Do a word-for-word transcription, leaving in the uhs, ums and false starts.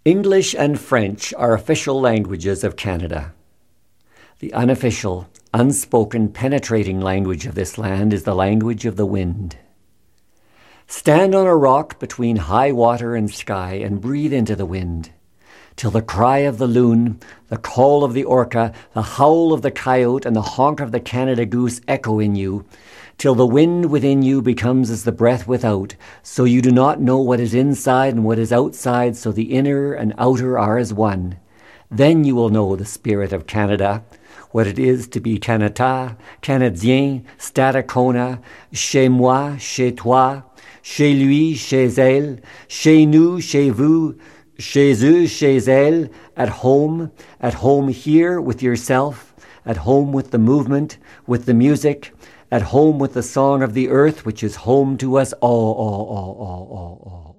English and French are official languages of Canada. The unofficial, unspoken, penetrating language of this land is the language of the wind. Stand on a rock between high water and sky and breathe into the wind, till the cry of the loon, the call of the orca, the howl of the coyote, and the honk of the Canada goose echo in you, till the wind within you becomes as the breath without, so you do not know what is inside and what is outside, so the inner and outer are as one. Then you will know the spirit of Canada, what it is to be Canada, Canadien, Stadacona, chez moi, chez toi, chez lui, chez elle, chez nous, chez vous, chez eux, chez elle, at home, at home here with yourself, at home with the movement, with the music, at home with the song of the earth, which is home to us all, all, all, all, all, all.